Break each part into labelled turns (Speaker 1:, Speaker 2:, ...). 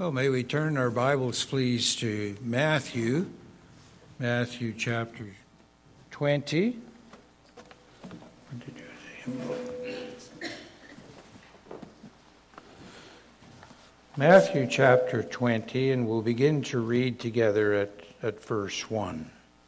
Speaker 1: Well, may we turn our Bibles, please, to Matthew chapter 20. Matthew chapter 20, and we'll begin to read together at verse 1.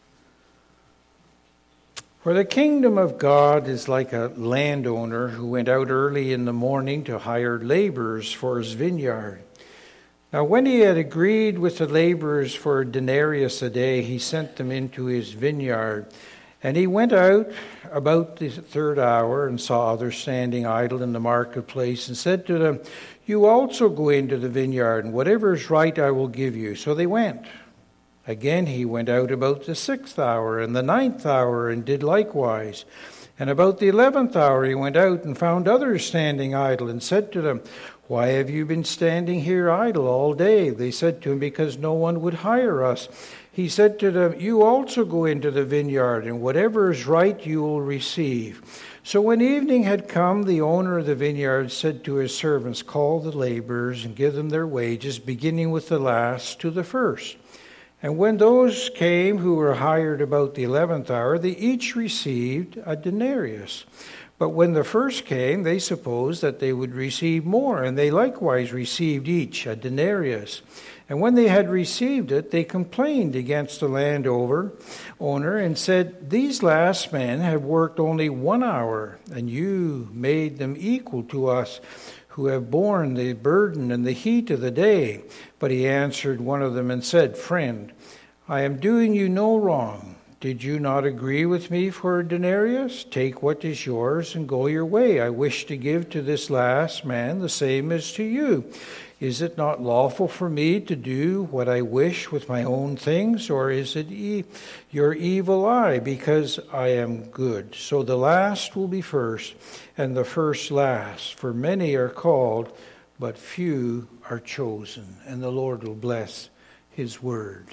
Speaker 1: For the kingdom of God is like a landowner who went out early in the morning to hire laborers for his vineyard. Now, when he had agreed with the laborers for a denarius a day, he sent them into his vineyard. And he went out about the third hour and saw others standing idle in the marketplace and said to them, "You also go into the vineyard, and whatever is right I will give you." So they went. Again he went out about the 6th hour and the 9th hour and did likewise. And about the 11th hour he went out and found others standing idle and said to them, "Why have you been standing here idle all day?" They said to him, "Because no one would hire us." He said to them, "You also go into the vineyard, and whatever is right you will receive." So when evening had come, the owner of the vineyard said to his servants, "Call the laborers and give them their wages, beginning with the last to the first." And when those came who were hired about the 11th hour, they each received a denarius. But when the first came, they supposed that they would receive more, and they likewise received each a denarius. And when they had received it, they complained against the landowner and said, "These last men have worked only 1 hour, and you made them equal to us, who have borne the burden and the heat of the day." But he answered one of them and said, "Friend, I am doing you no wrong. Did you not agree with me for a denarius? Take what is yours and go your way. I wish to give to this last man the same as to you. Is it not lawful for me to do what I wish with my own things, or is it your evil eye because I am good? So the last will be first, and the first last. For many are called, but few are chosen." And the Lord will bless his word.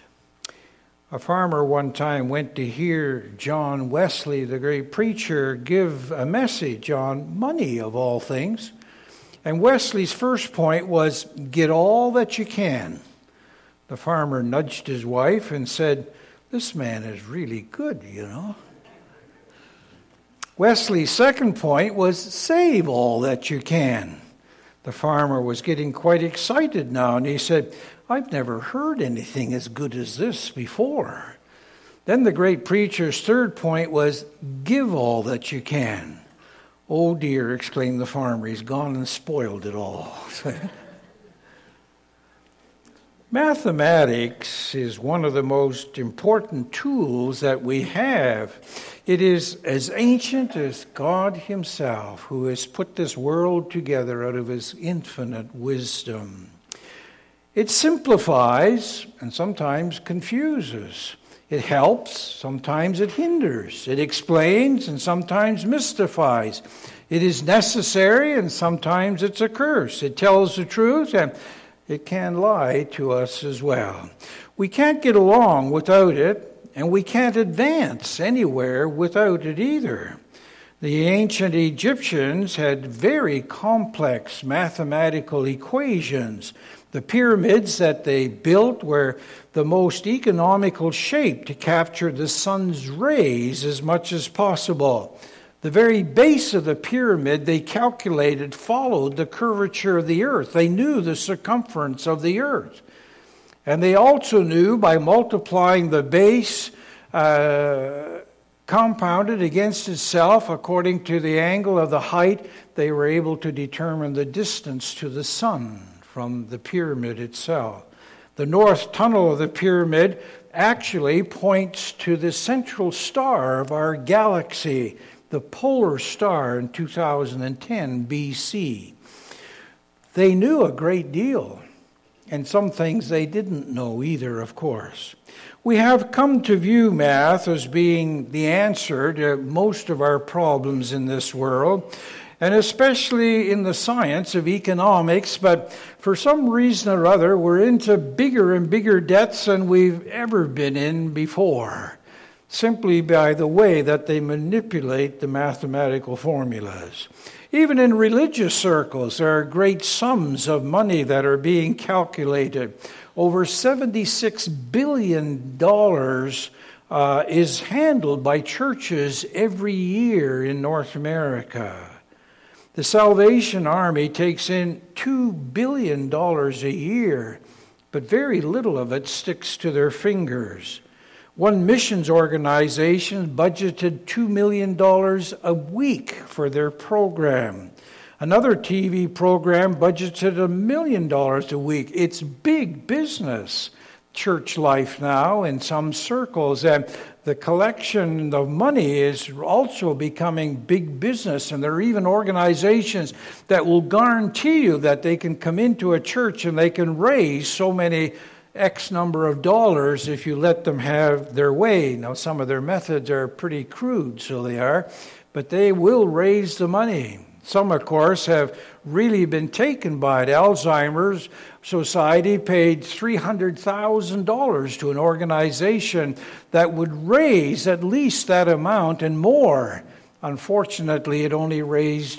Speaker 1: A farmer one time went to hear John Wesley, the great preacher, give a message on money, of all things. And Wesley's first point was, "Get all that you can." The farmer nudged his wife and said, "This man is really good, you know." Wesley's second point was, "Save all that you can." The farmer was getting quite excited now, and he said, "I've never heard anything as good as this before." Then the great preacher's third point was, "Give all that you can." "Oh dear," exclaimed the farmer, "he's gone and spoiled it all." Mathematics is one of the most important tools that we have. It is as ancient as God himself, who has put this world together out of his infinite wisdom. It simplifies and sometimes confuses. It helps, sometimes it hinders. It explains and sometimes mystifies. It is necessary and sometimes it's a curse. It tells the truth and it can lie to us as well. We can't get along without it, and we can't advance anywhere without it either. The ancient Egyptians had very complex mathematical equations. The pyramids that they built were the most economical shape to capture the sun's rays as much as possible. The very base of the pyramid, they calculated, followed the curvature of the earth. They knew the circumference of the earth. And they also knew, by multiplying the base compounded against itself according to the angle of the height, they were able to determine the distance to the sun from the pyramid itself. The north tunnel of the pyramid actually points to the central star of our galaxy, the polar star in 2010 BC. They knew a great deal, and some things they didn't know either, of course. We have come to view math as being the answer to most of our problems in this world, and especially in the science of economics, but for some reason or other, we're into bigger and bigger debts than we've ever been in before, simply by the way that they manipulate the mathematical formulas. Even in religious circles, there are great sums of money that are being calculated. Over $76 billion is handled by churches every year in North America. The Salvation Army takes in $2 billion a year, but very little of it sticks to their fingers. One missions organization budgeted $2 million a week for their program. Another TV program budgeted $1 million a week. It's big business, church life now in some circles. And the collection of money is also becoming big business. And there are even organizations that will guarantee you that they can come into a church and they can raise so many X number of dollars if you let them have their way. Now, some of their methods are pretty crude, so they are, but they will raise the money. Some, of course, have really been taken by it. Alzheimer's Society paid $300,000 to an organization that would raise at least that amount and more. Unfortunately, it only raised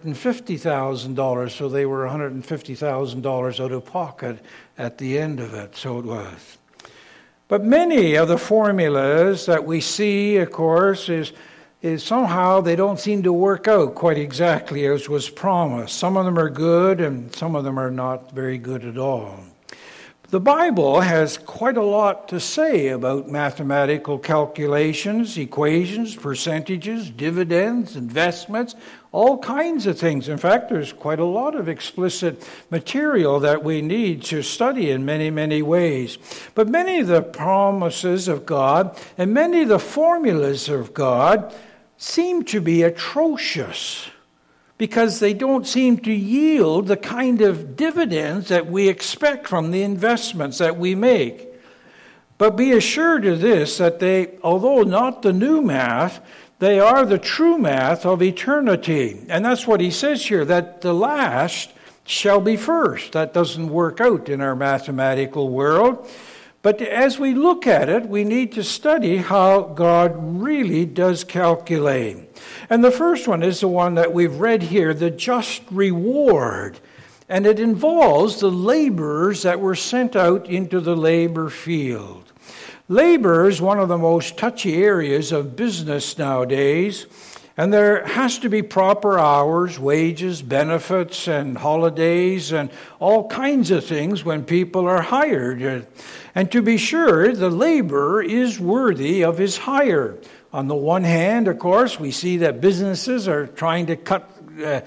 Speaker 1: $150,000, so they were $150,000 out of pocket at the end of it, so it was. But many of the formulas that we see, of course, is somehow they don't seem to work out quite exactly as was promised. Some of them are good and some of them are not very good at all. The Bible has quite a lot to say about mathematical calculations, equations, percentages, dividends, investments, all kinds of things. In fact, there's quite a lot of explicit material that we need to study in many, many ways. But many of the promises of God and many of the formulas of God seem to be atrocious because they don't seem to yield the kind of dividends that we expect from the investments that we make. But be assured of this, that they, although not the new math, they are the true math of eternity. And that's what he says here, that the last shall be first. That doesn't work out in our mathematical world. But as we look at it, we need to study how God really does calculate. And the first one is the one that we've read here, the just reward. And it involves the laborers that were sent out into the labor field. Labor is one of the most touchy areas of business nowadays. And there has to be proper hours, wages, benefits, and holidays, and all kinds of things when people are hired. And to be sure, the laborer is worthy of his hire. On the one hand, of course, we see that businesses are trying to cut at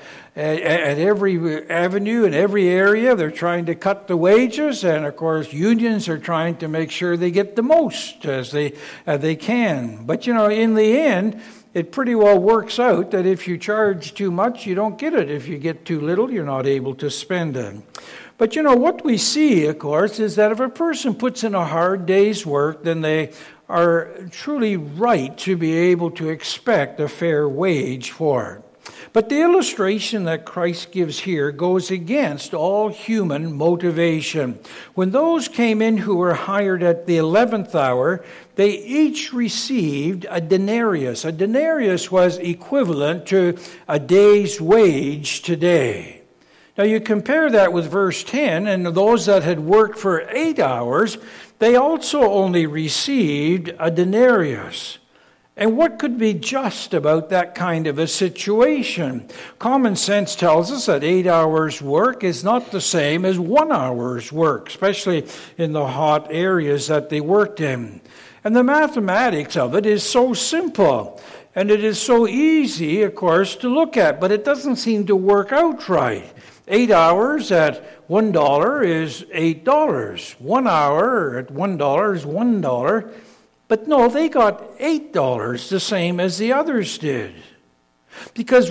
Speaker 1: every avenue in every area. They're trying to cut the wages, and of course, unions are trying to make sure they get the most as they can. But in the end, it pretty well works out that if you charge too much, you don't get it. If you get too little, you're not able to spend it. But what we see, of course, is that if a person puts in a hard day's work, then they are truly right to be able to expect a fair wage for it. But the illustration that Christ gives here goes against all human motivation. When those came in who were hired at the 11th hour, they each received a denarius. A denarius was equivalent to a day's wage today. Now you compare that with verse 10, and those that had worked for 8 hours, they also only received a denarius. And what could be just about that kind of a situation? Common sense tells us that 8 hours work is not the same as 1 hour's work, especially in the hot areas that they worked in. And the mathematics of it is so simple. And it is so easy, of course, to look at, but it doesn't seem to work out right. 8 hours at $1 is $8. 1 hour at $1 is $1. But no, they got $8, the same as the others did. Because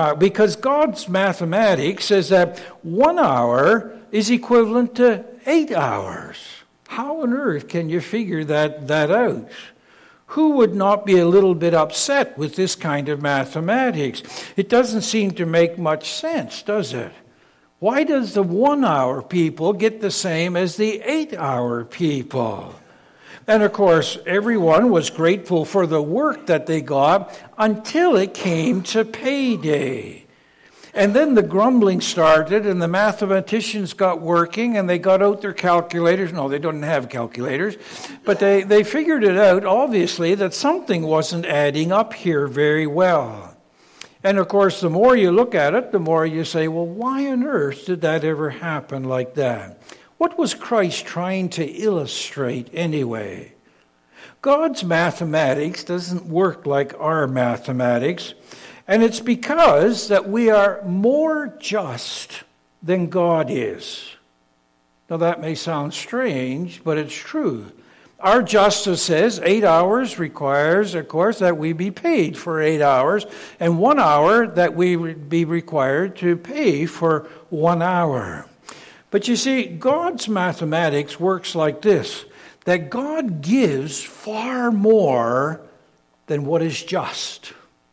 Speaker 1: God's mathematics says that 1 hour is equivalent to 8 hours. How on earth can you figure that out? Who would not be a little bit upset with this kind of mathematics? It doesn't seem to make much sense, does it? Why does the 1 hour people get the same as the 8 hour people? And of course, everyone was grateful for the work that they got until it came to payday. And then the grumbling started, and the mathematicians got working, and they got out their calculators. No, they didn't have calculators, but they figured it out, obviously, that something wasn't adding up here very well. And of course, the more you look at it, the more you say, well, why on earth did that ever happen like that? What was Christ trying to illustrate anyway? God's mathematics doesn't work like our mathematics. And it's because that we are more just than God is. Now that may sound strange, but it's true. Our justice says 8 hours requires, of course, that we be paid for 8 hours, and 1 hour that we would be required to pay for 1 hour. But you see, God's mathematics works like this, that God gives far more than what is just.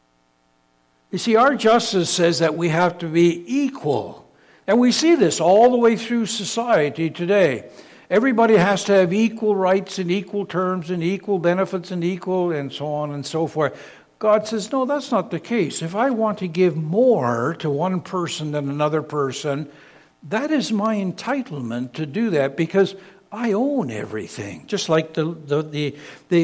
Speaker 1: You see, our justice says that we have to be equal. And we see this all the way through society today. Everybody has to have equal rights and equal terms and equal benefits and equal and so on and so forth. God says, no, that's not the case. If I want to give more to one person than another person, that is my entitlement to do that because I own everything. Just like the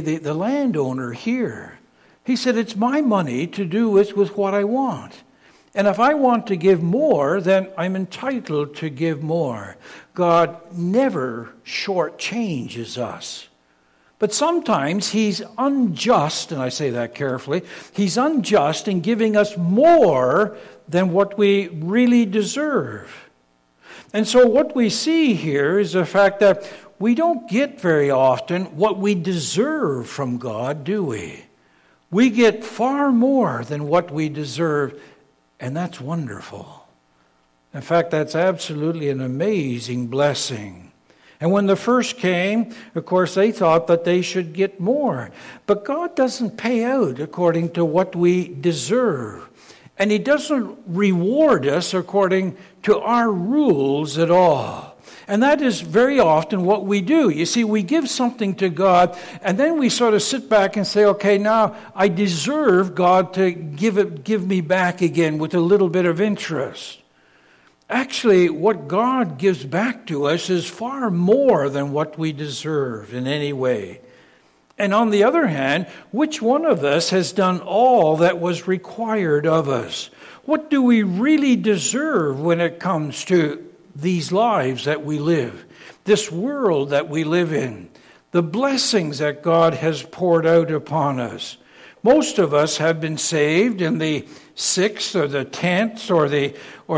Speaker 1: landowner here. He said, it's my money to do with what I want. And if I want to give more, then I'm entitled to give more. God never shortchanges us. But sometimes he's unjust, and I say that carefully, he's unjust in giving us more than what we really deserve. And so what we see here is the fact that we don't get very often what we deserve from God, do we? We get far more than what we deserve, and that's wonderful. In fact, that's absolutely an amazing blessing. And when the first came, of course, they thought that they should get more. But God doesn't pay out according to what we deserve. And he doesn't reward us according to our rules at all. And that is very often what we do. You see, we give something to God, and then we sort of sit back and say, okay, now I deserve God to give me back again with a little bit of interest. Actually, what God gives back to us is far more than what we deserve in any way. And on the other hand, which one of us has done all that was required of us? What do we really deserve when it comes to these lives that we live, this world that we live in, the blessings that God has poured out upon us? Most of us have been saved in the 6th or the 10th or the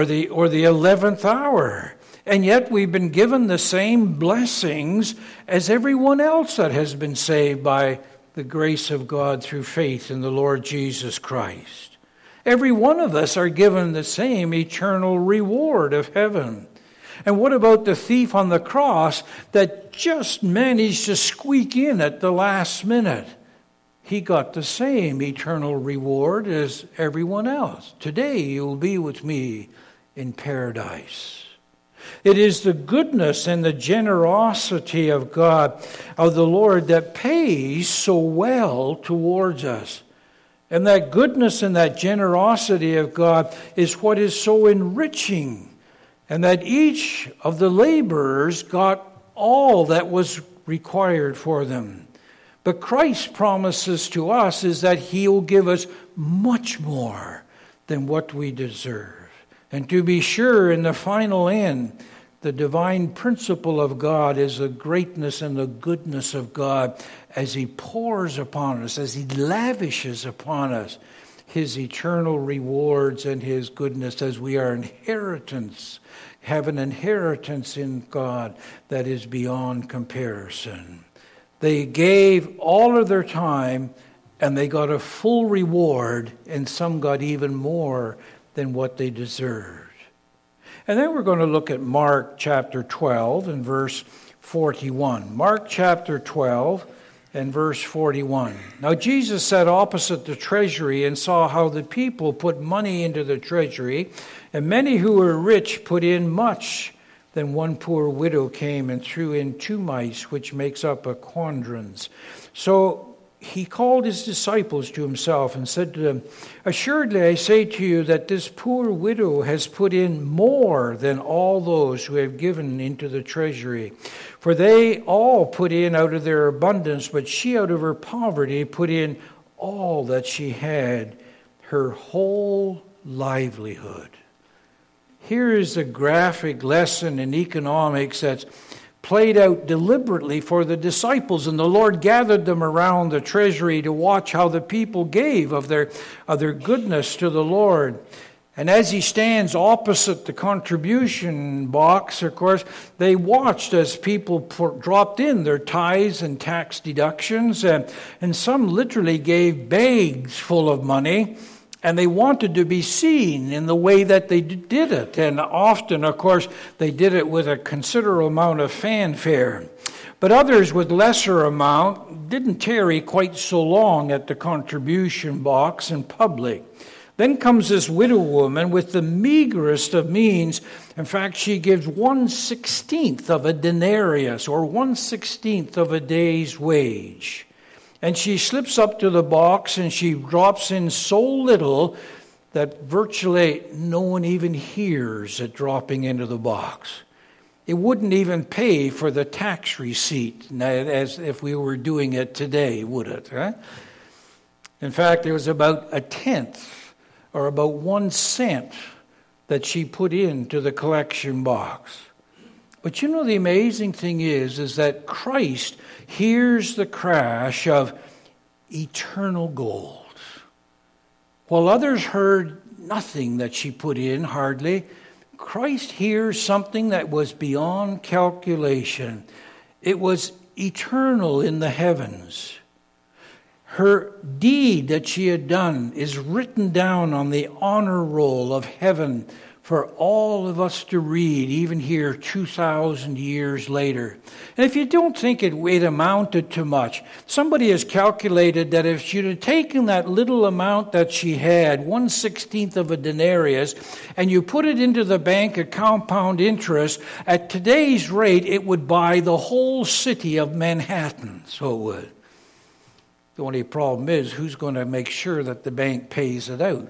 Speaker 1: 11th hour. And yet we've been given the same blessings as everyone else that has been saved by the grace of God through faith in the Lord Jesus Christ. Every one of us are given the same eternal reward of heaven. And what about the thief on the cross that just managed to squeak in at the last minute? He got the same eternal reward as everyone else. Today you'll be with me in paradise. It is the goodness and the generosity of God, of the Lord, that pays so well towards us. And that goodness and that generosity of God is what is so enriching. And that each of the laborers got all that was required for them. But Christ's promises to us is that he will give us much more than what we deserve. And to be sure, in the final end, the divine principle of God is the greatness and the goodness of God as he pours upon us, as he lavishes upon us his eternal rewards and his goodness, as we are inheritance, have an inheritance in God that is beyond comparison. They gave all of their time and they got a full reward, and some got even more than what they deserved. And then we're going to look at Mark chapter 12 and verse 41. Mark chapter 12 and verse 41. Now Jesus sat opposite the treasury and saw how the people put money into the treasury, and many who were rich put in much. Then one poor widow came and threw in 2 mites, which makes up a quadrans. So he called his disciples to himself and said to them, "Assuredly I say to you that this poor widow has put in more than all those who have given into the treasury. For they all put in out of their abundance, but she out of her poverty put in all that she had, her whole livelihood." Here is a graphic lesson in economics that's played out deliberately for the disciples, and the Lord gathered them around the treasury to watch how the people gave of their goodness to the Lord. And as he stands opposite the contribution box, of course, they watched as people dropped in their tithes and tax deductions, and some literally gave bags full of money. And they wanted to be seen in the way that they did it. And often, of course, they did it with a considerable amount of fanfare. But others with lesser amount didn't tarry quite so long at the contribution box in public. Then comes this widow woman with the meagerest of means. In fact, she gives 1/16 of a denarius, or 1/16 of a day's wage. And she slips up to the box and she drops in so little that virtually no one even hears it dropping into the box. It wouldn't even pay for the tax receipt as if we were doing it today, would it? Huh? In fact, it was about a tenth or about 1 cent that she put into the collection box. But you know, the amazing thing is that Christ hears the crash of eternal gold. While others heard nothing that she put in, hardly, Christ hears something that was beyond calculation. It was eternal in the heavens. Her deed that she had done is written down on the honor roll of heaven for all of us to read, even here 2,000 years later. And if you don't think it amounted to much, somebody has calculated that if she'd have taken that little amount that she had, 1/16 of a denarius, and you put it into the bank at compound interest, at today's rate, it would buy the whole city of Manhattan. So it would. The only problem is, who's going to make sure that the bank pays it out,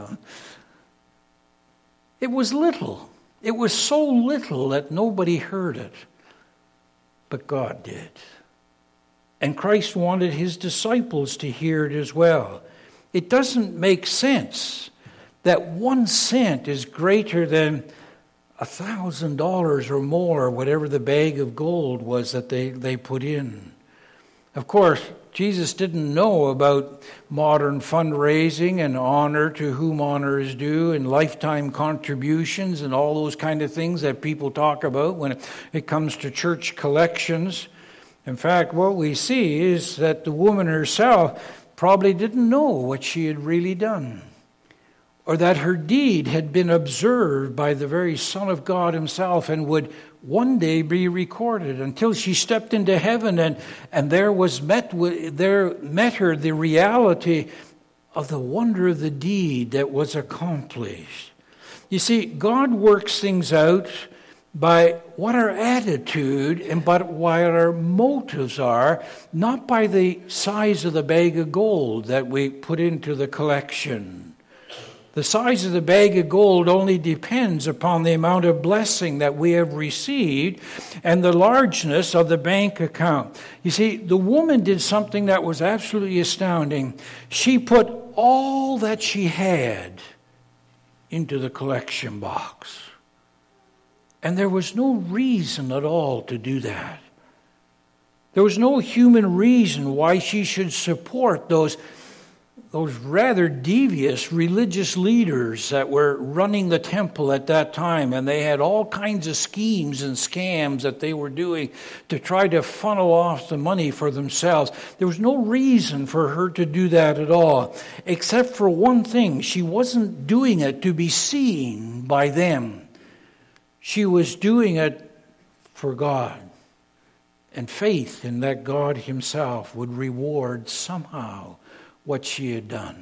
Speaker 1: It was little. It was so little that nobody heard it. But God did. And Christ wanted his disciples to hear it as well. It doesn't make sense that 1 cent is greater than $1,000 or more, whatever the bag of gold was that they put in. Of course, Jesus didn't know about modern fundraising and honor to whom honor is due and lifetime contributions and all those kind of things that people talk about when it comes to church collections. In fact, what we see is that the woman herself probably didn't know what she had really done, or that her deed had been observed by the very Son of God himself and would one day be recorded, until she stepped into heaven and there met her the reality of the wonder of the deed that was accomplished. You see, God works things out by what our attitude and but what our motives are, not by the size of the bag of gold that we put into the collection. The size of the bag of gold only depends upon the amount of blessing that we have received and the largeness of the bank account. You see, the woman did something that was absolutely astounding. She put all that she had into the collection box. And there was no reason at all to do that. There was no human reason why she should support those rather devious religious leaders that were running the temple at that time, and they had all kinds of schemes and scams that they were doing to try to funnel off the money for themselves. There was no reason for her to do that at all, except for one thing. She wasn't doing it to be seen by them. She was doing it for God, and faith in that God himself would reward somehow what she had done.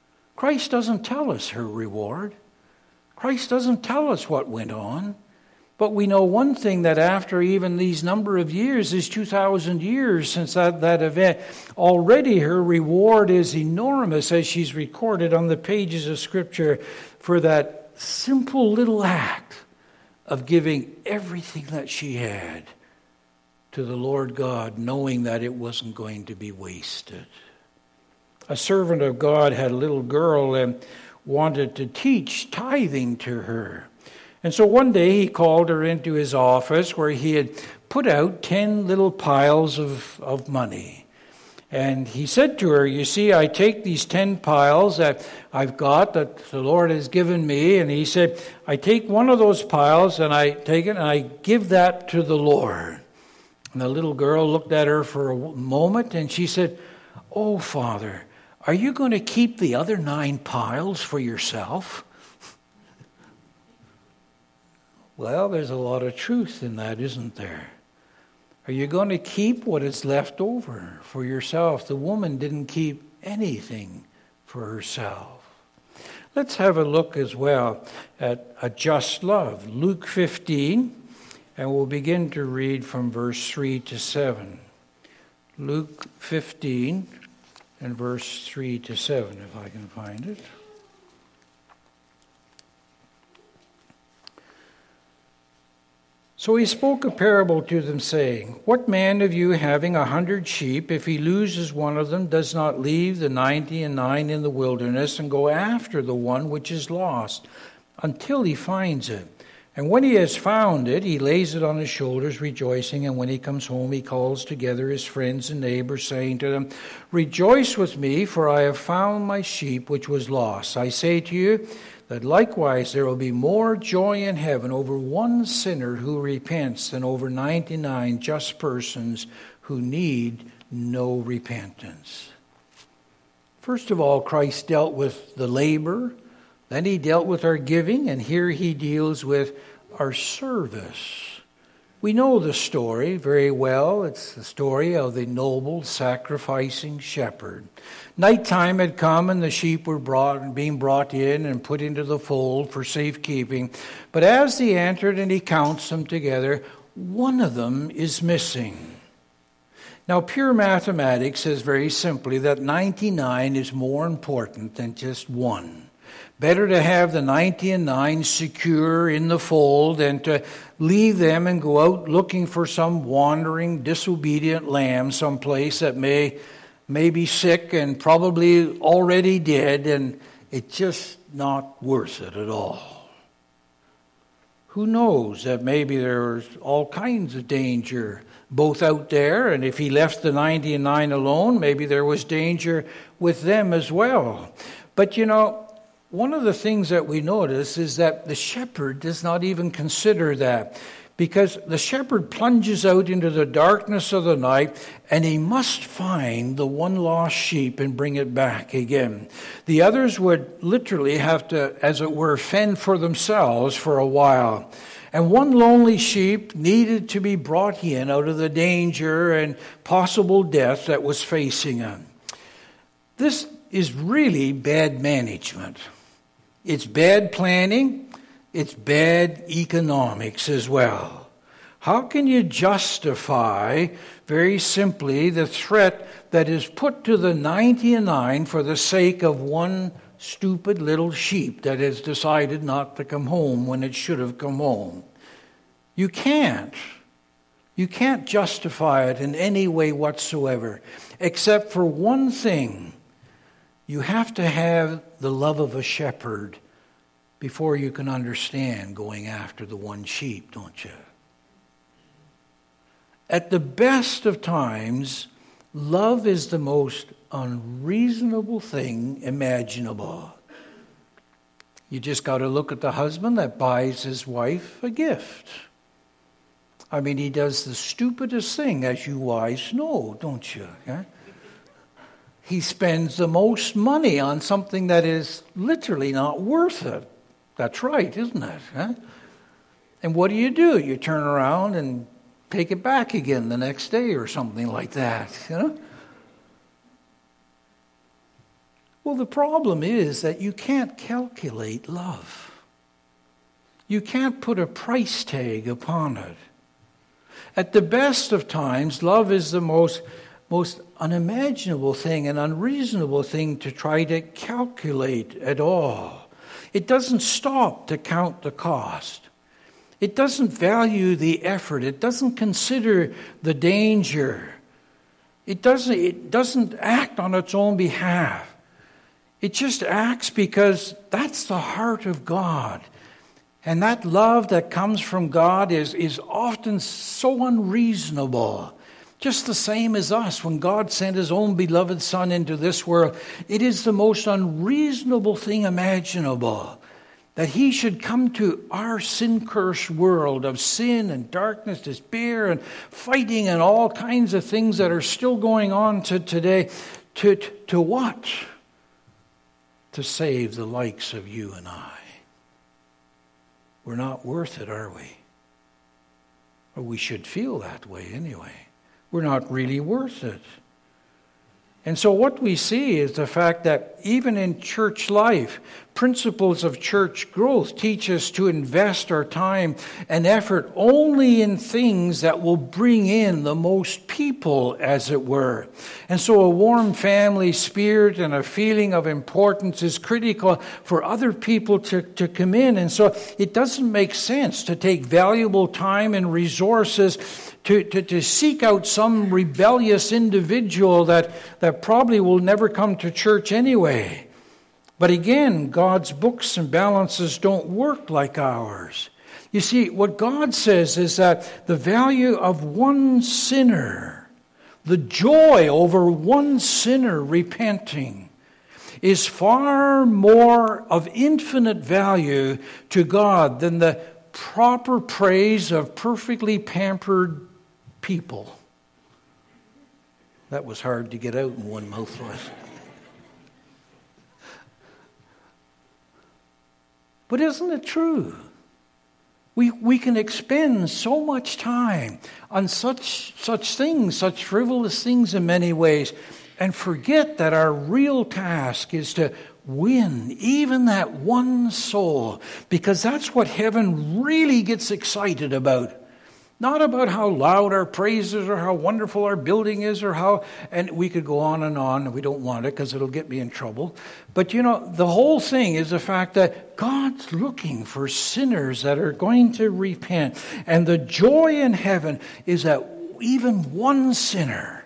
Speaker 1: Christ doesn't tell us her reward. Christ doesn't tell us what went on. But we know one thing, that after even these number of years, these 2,000 years since that event, already her reward is enormous, as she's recorded on the pages of Scripture, for that simple little act of giving everything that she had to the Lord God, knowing that it wasn't going to be wasted. A servant of God had a little girl and wanted to teach tithing to her. And so one day he called her into his office where he had put out 10 little piles of money. And he said to her, you see, I take these 10 piles that I've got, that the Lord has given me. And he said, I take one of those piles and I take it and I give that to the Lord. And the little girl looked at her for a moment and she said, oh, Father, are you going to keep the other 9 piles for yourself? Well, there's a lot of truth in that, isn't there? Are you going to keep what is left over for yourself? The woman didn't keep anything for herself. Let's have a look as well at a just love. Luke 15, and we'll begin to read from verse 3 to 7. Luke 15 and verse 3 to 7, if I can find it. So he spoke a parable to them, saying, what man of you, having 100 sheep, if he loses one of them, does not leave the 99 in the wilderness and go after the one which is lost, until he finds it? And when he has found it, he lays it on his shoulders, rejoicing. And when he comes home, he calls together his friends and neighbors, saying to them, rejoice with me, for I have found my sheep which was lost. I say to you, that likewise there will be more joy in heaven over one sinner who repents than over 99 just persons who need no repentance. First of all, Christ dealt with the labor, then he dealt with our giving, and here he deals with our service. We know the story very well. It's the story of the noble sacrificing shepherd. Nighttime had come and the sheep were being brought in and put into the fold for safekeeping. But as he entered and he counts them together, one of them is missing. Now, pure mathematics says very simply that 99 is more important than just one. Better to have the 99 secure in the fold than to leave them and go out looking for some wandering, disobedient lamb someplace that may be sick and probably already dead, and it's just not worth it at all. Who knows that maybe there's all kinds of danger both out there, and if he left the 99 alone, maybe there was danger with them as well. But you know, one of the things that we notice is that the shepherd does not even consider that, because the shepherd plunges out into the darkness of the night and he must find the one lost sheep and bring it back again. The others would literally have to, as it were, fend for themselves for a while. And one lonely sheep needed to be brought in out of the danger and possible death that was facing him. This is really bad management. It's bad planning. It's bad economics as well. How can you justify, very simply, the threat that is put to the 99 for the sake of one stupid little sheep that has decided not to come home when it should have come home? You can't. You can't justify it in any way whatsoever, except for one thing. You have to have the love of a shepherd before you can understand going after the one sheep, don't you? At the best of times, love is the most unreasonable thing imaginable. You just got to look at the husband that buys his wife a gift. I mean, he does the stupidest thing, as you wives know, don't you? Yeah? He spends the most money on something that is literally not worth it. That's right, isn't it? Huh? And what do? You turn around and take it back again the next day or something like that, you know? Well, the problem is that you can't calculate love. You can't put a price tag upon it. At the best of times, love is the most unimaginable thing, an unreasonable thing to try to calculate at all. It doesn't stop to count the cost. It doesn't value the effort. It doesn't consider the danger. It doesn't act on its own behalf. It just acts because that's the heart of God. And that love that comes from God is often so unreasonable. Just the same as us. When God sent His own beloved Son into this world, it is the most unreasonable thing imaginable that He should come to our sin-cursed world of sin and darkness, despair and fighting and all kinds of things that are still going on today. To what? To save the likes of you and I. We're not worth it, are we? Or we should feel that way anyway. We're not really worth it. And so what we see is the fact that even in church life, principles of church growth teach us to invest our time and effort only in things that will bring in the most people, as it were. And so a warm family spirit and a feeling of importance is critical for other people to come in. And so it doesn't make sense to take valuable time and resources to seek out some rebellious individual that probably will never come to church anyway. But again, God's books and balances don't work like ours. You see, what God says is that the value of one sinner, the joy over one sinner repenting, is far more of infinite value to God than the proper praise of perfectly pampered people. That was hard to get out in one mouthful. But isn't it true? We can expend so much time on such things, such frivolous things in many ways, and forget that our real task is to win even that one soul, because that's what heaven really gets excited about. Not about how loud our praise is or how wonderful our building is or how, and we could go on, and we don't want it because it'll get me in trouble. But you know, the whole thing is the fact that God's looking for sinners that are going to repent. And the joy in heaven is that even one sinner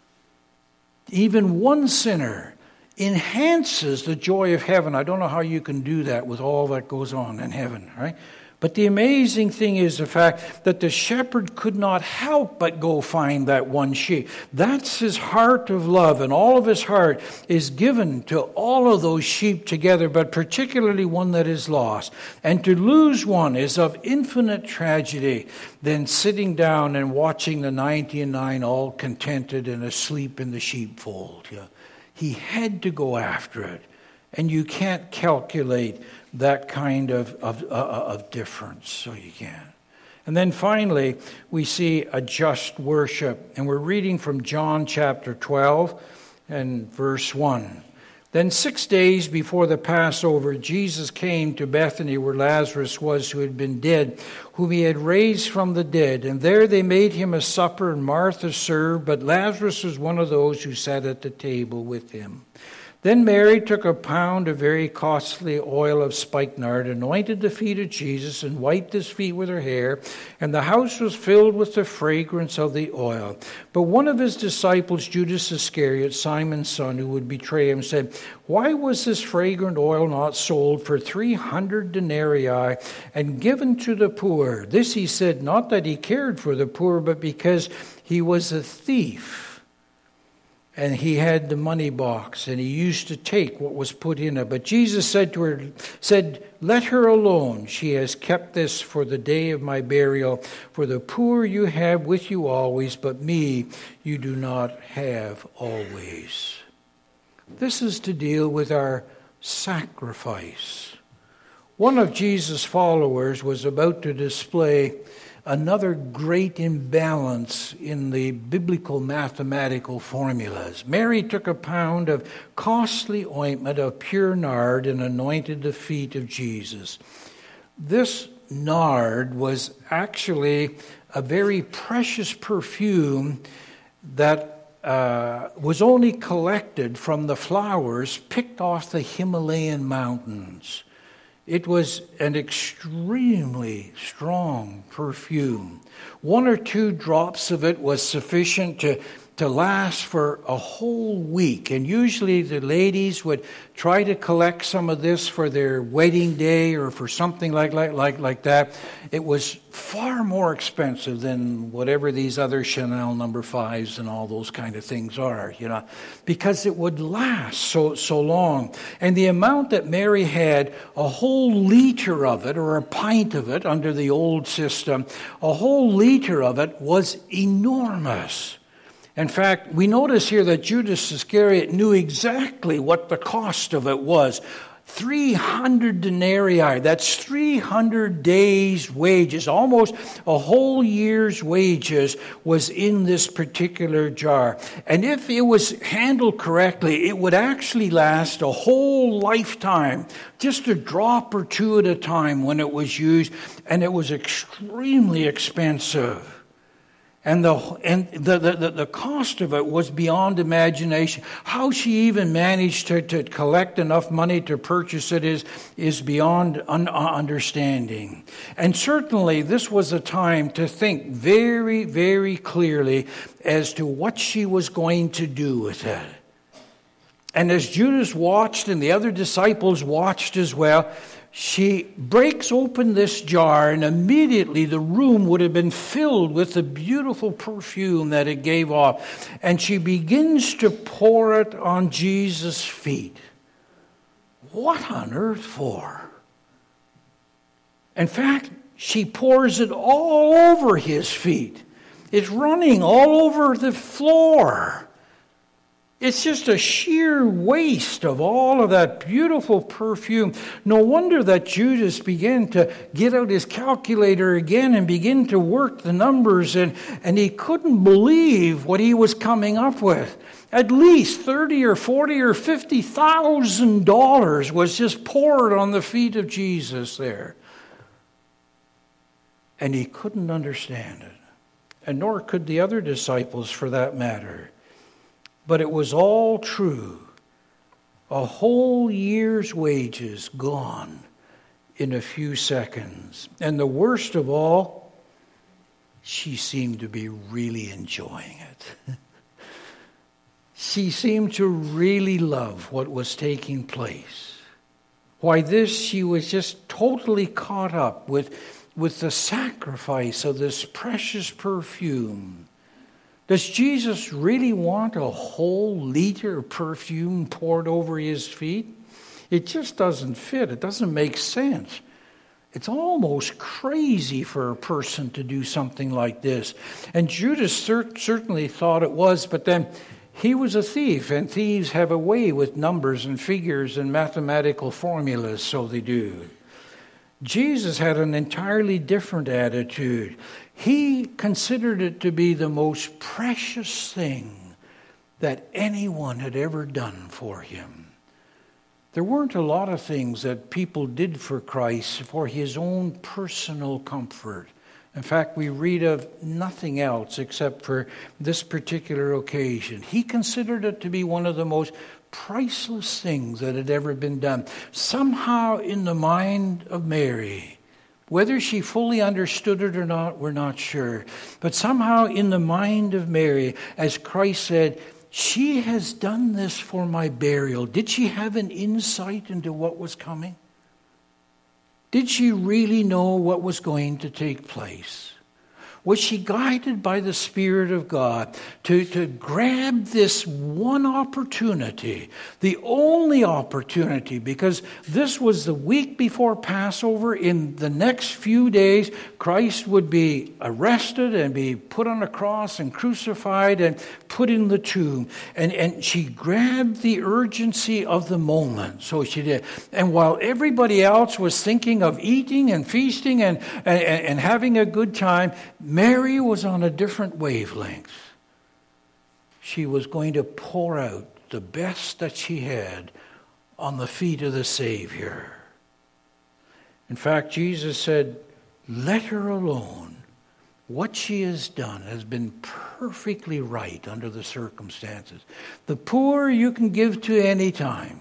Speaker 1: enhances the joy of heaven. I don't know how you can do that with all that goes on in heaven, right? But the amazing thing is the fact that the shepherd could not help but go find that one sheep. That's his heart of love, and all of his heart is given to all of those sheep together, but particularly one that is lost. And to lose one is of infinite tragedy than sitting down and watching the 99 all contented and asleep in the sheepfold. Yeah. He had to go after it, and you can't calculate that kind of difference, so you can. And then finally, we see a just worship. And we're reading from John chapter 12 and verse 1. Then 6 days before the Passover, Jesus came to Bethany where Lazarus was, who had been dead, whom he had raised from the dead. And there they made him a supper, and Martha served, but Lazarus was one of those who sat at the table with him. Then Mary took a pound of very costly oil of spikenard, anointed the feet of Jesus, and wiped his feet with her hair, and the house was filled with the fragrance of the oil. But one of his disciples, Judas Iscariot, Simon's son, who would betray him, said, "Why was this fragrant oil not sold for 300 denarii and given to the poor?" This he said, not that he cared for the poor, but because he was a thief. And he had the money box, and he used to take what was put in it. But Jesus said to her, "Let her alone. She has kept this for the day of my burial. For the poor you have with you always, but me you do not have always." This is to deal with our sacrifice. One of Jesus' followers was about to display another great imbalance in the biblical mathematical formulas. Mary took a pound of costly ointment of pure nard and anointed the feet of Jesus. This nard was actually a very precious perfume that was only collected from the flowers picked off the Himalayan mountains. It was an extremely strong perfume. 1 or 2 drops of it was sufficient to last for a whole week. And usually the ladies would try to collect some of this for their wedding day or for something like that. It was far more expensive than whatever these other Chanel No. 5s and all those kind of things are, because it would last so long. And the amount that Mary had, a whole liter of it, or a pint of it under the old system, a whole liter of it was enormous. In fact, we notice here that Judas Iscariot knew exactly what the cost of it was. 300 denarii, that's 300 days' wages, almost a whole year's wages was in this particular jar. And if it was handled correctly, it would actually last a whole lifetime, just a drop or 2 at a time when it was used, and it was extremely expensive. And the cost of it was beyond imagination. How she even managed to collect enough money to purchase it is beyond understanding. And certainly this was a time to think very, very clearly as to what she was going to do with it. And as Judas watched and the other disciples watched as well, she breaks open this jar, and immediately the room would have been filled with the beautiful perfume that it gave off. And she begins to pour it on Jesus' feet. What on earth for? In fact, she pours it all over his feet. It's running all over the floor. It's just a sheer waste of all of that beautiful perfume. No wonder that Judas began to get out his calculator again and begin to work the numbers, and he couldn't believe what he was coming up with. At least $30,000 or $40,000 or $50,000 was just poured on the feet of Jesus there. And he couldn't understand it. And nor could the other disciples for that matter. But it was all true. A whole year's wages gone in a few seconds. And the worst of all, she seemed to be really enjoying it. She seemed to really love what was taking place. Why, she was just totally caught up with the sacrifice of this precious perfume. Does Jesus really want a whole liter of perfume poured over his feet? It just doesn't fit. It doesn't make sense. It's almost crazy for a person to do something like this. And Judas certainly thought it was, but then he was a thief, and thieves have a way with numbers and figures and mathematical formulas, so they do. Jesus had an entirely different attitude. He considered it to be the most precious thing that anyone had ever done for him. There weren't a lot of things that people did for Christ for his own personal comfort. In fact, we read of nothing else except for this particular occasion. He considered it to be one of the most priceless things that had ever been done. Somehow in the mind of Mary, whether she fully understood it or not, we're not sure. But somehow in the mind of Mary, as Christ said, she has done this for my burial. Did she have an insight into what was coming? Did she really know what was going to take place? Was she guided by the Spirit of God to grab this one opportunity, the only opportunity, because this was the week before Passover. In the next few days, Christ would be arrested and be put on a cross and crucified and put in the tomb. And she grabbed the urgency of the moment, so she did. And while everybody else was thinking of eating and feasting and having a good time, Mary was on a different wavelength. She was going to pour out the best that she had on the feet of the Savior. In fact, Jesus said, let her alone. What she has done has been perfectly right under the circumstances. The poor you can give to any time.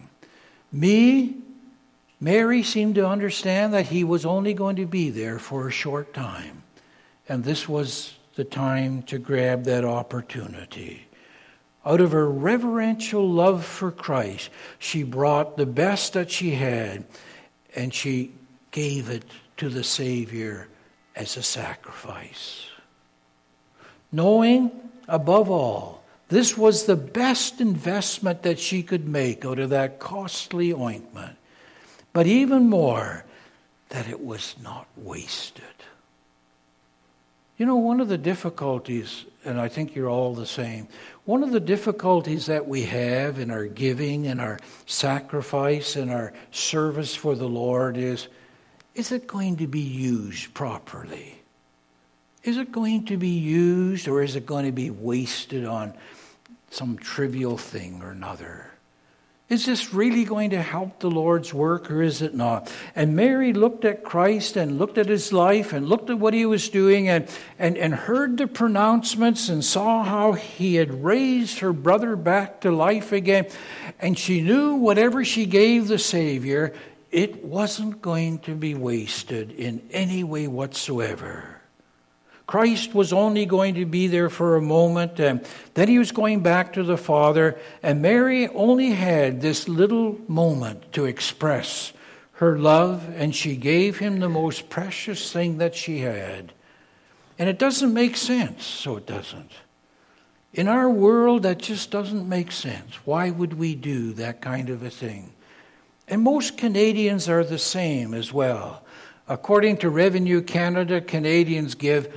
Speaker 1: Mary seemed to understand that he was only going to be there for a short time. And this was the time to grab that opportunity. Out of her reverential love for Christ, she brought the best that she had, and she gave it to the Savior as a sacrifice. Knowing, above all, this was the best investment that she could make out of that costly ointment. But even more, that it was not wasted. You know, one of the difficulties, and I think you're all the same, one of the difficulties that we have in our giving and our sacrifice and our service for the Lord is it going to be used properly? Is it going to be used, or is it going to be wasted on some trivial thing or another? Is this really going to help the Lord's work, or is it not? And Mary looked at Christ and looked at his life and looked at what he was doing and heard the pronouncements and saw how he had raised her brother back to life again. And she knew whatever she gave the Savior, it wasn't going to be wasted in any way whatsoever. Christ was only going to be there for a moment, and then he was going back to the Father, and Mary only had this little moment to express her love, and she gave him the most precious thing that she had. And it doesn't make sense, so it doesn't. In our world, that just doesn't make sense. Why would we do that kind of a thing? And most Canadians are the same as well. According to Revenue Canada, Canadians give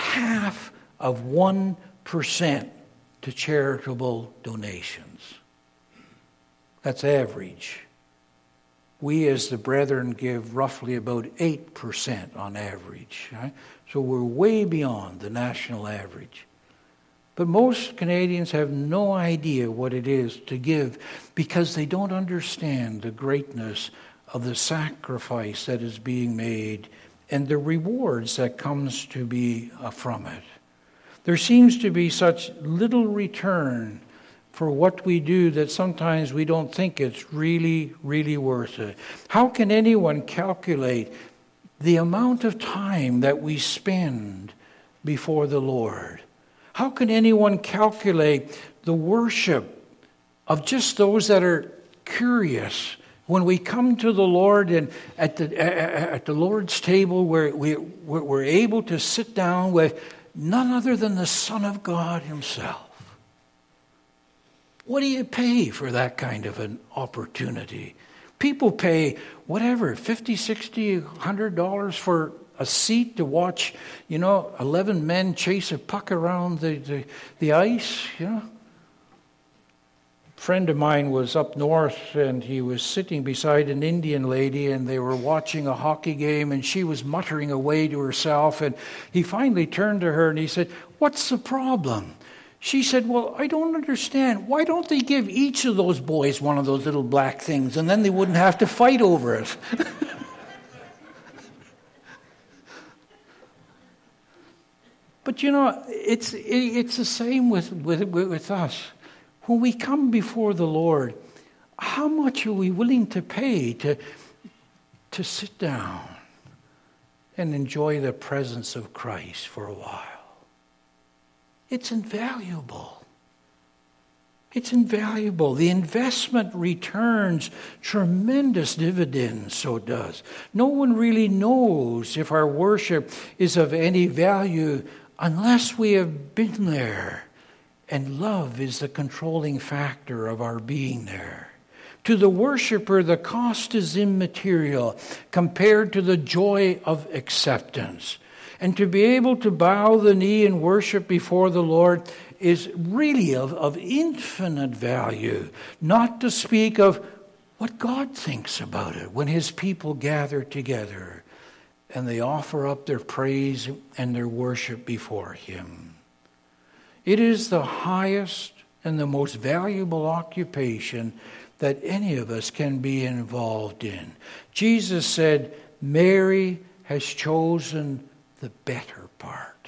Speaker 1: 0.5% to charitable donations. That's average. We as the brethren give roughly about 8% on average. Right? So we're way beyond the national average. But most Canadians have no idea what it is to give because they don't understand the greatness of the sacrifice that is being made and the rewards that comes to be from it. There seems to be such little return for what we do that sometimes we don't think it's really, really worth it. How can anyone calculate the amount of time that we spend before the Lord? How can anyone calculate the worship of just those that are curious? When we come to the Lord and at the Lord's table, we're able to sit down with none other than the Son of God himself. What do you pay for that kind of an opportunity? People pay whatever, $50, $60, $100 for a seat to watch, 11 men chase a puck around the ice, friend of mine was up north and he was sitting beside an Indian lady and they were watching a hockey game and she was muttering away to herself, and he finally turned to her and he said, "What's the problem?" She said, "Well, I don't understand. Why don't they give each of those boys one of those little black things and then they wouldn't have to fight over it?" But it's the same with us. When we come before the Lord, how much are we willing to pay to sit down and enjoy the presence of Christ for a while? It's invaluable. It's invaluable. The investment returns tremendous dividends, so it does. No one really knows if our worship is of any value unless we have been there. And love is the controlling factor of our being there. To the worshiper, the cost is immaterial compared to the joy of acceptance. And to be able to bow the knee and worship before the Lord is really of infinite value, not to speak of what God thinks about it when his people gather together and they offer up their praise and their worship before him. It is the highest and the most valuable occupation that any of us can be involved in. Jesus said, "Mary has chosen the better part.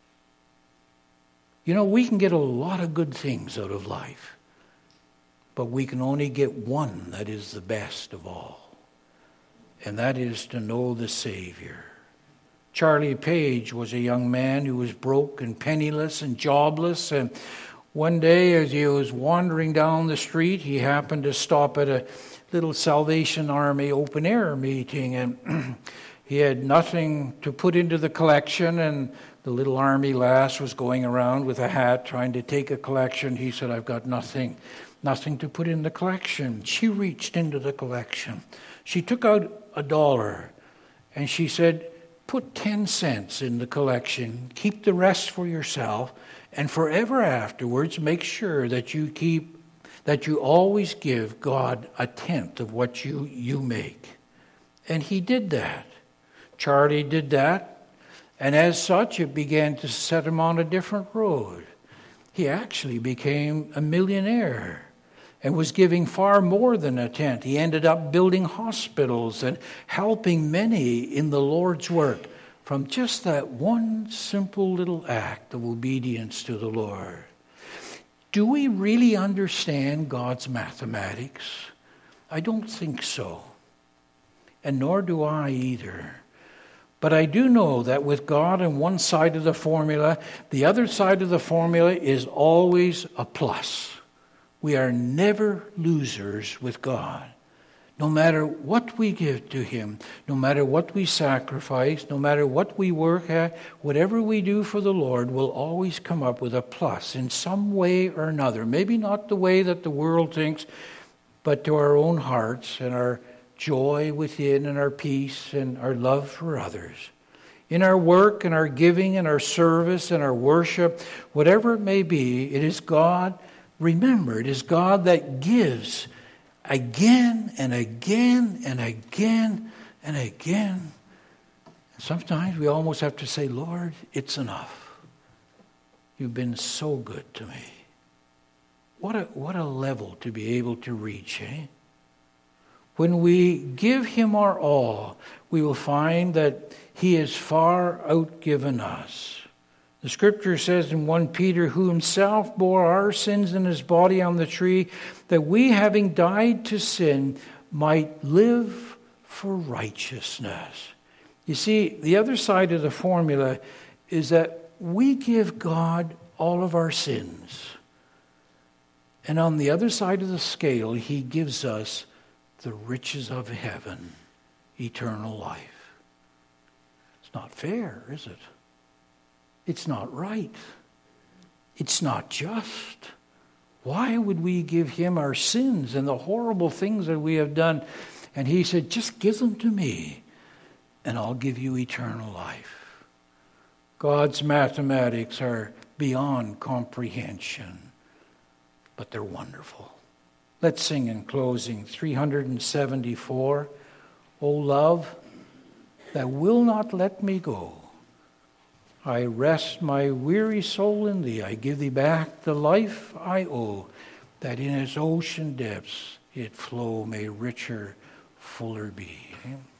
Speaker 1: You know, we can get a lot of good things out of life, but we can only get one that is the best of all, and that is to know the Savior. Charlie Page was a young man who was broke and penniless and jobless, and one day as he was wandering down the street, he happened to stop at a little Salvation Army open-air meeting, and he had nothing to put into the collection, and the little army lass was going around with a hat trying to take a collection. He said, I've got nothing to put in the collection. She reached into the collection. She took out $1, and she said, put 10 cents in the collection, keep the rest for yourself, and forever afterwards make sure that you always give God 1/10 of what you make. And he did that. Charlie did that. And as such, it began to set him on a different road. He actually became a millionaire and was giving far more than 1/10. He ended up building hospitals and helping many in the Lord's work from just that one simple little act of obedience to the Lord. Do we really understand God's mathematics? I don't think so. And nor do I either. But I do know that with God on one side of the formula, the other side of the formula is always a plus. We are never losers with God. No matter what we give to Him, no matter what we sacrifice, no matter what we work at, whatever we do for the Lord will always come up with a plus in some way or another. Maybe not the way that the world thinks, but to our own hearts and our joy within and our peace and our love for others. In our work and our giving and our service and our worship, whatever it may be, it is God. Remember, it is God that gives again and again and again and again. Sometimes we almost have to say, Lord, it's enough. You've been so good to me. What a level to be able to reach, eh? When we give Him our all, we will find that He has far outgiven us. The Scripture says in 1 Peter, who Himself bore our sins in His body on the tree, that we, having died to sin, might live for righteousness. You see, the other side of the formula is that we give God all of our sins. And on the other side of the scale, He gives us the riches of heaven, eternal life. It's not fair, is it? It's not right. It's not just. Why would we give Him our sins and the horrible things that we have done? And He said, just give them to me, and I'll give you eternal life. God's mathematics are beyond comprehension, but they're wonderful. Let's sing in closing 374, O love that will not let me go. I rest my weary soul in Thee. I give Thee back the life I owe, that in its ocean depths it flow may richer, fuller be.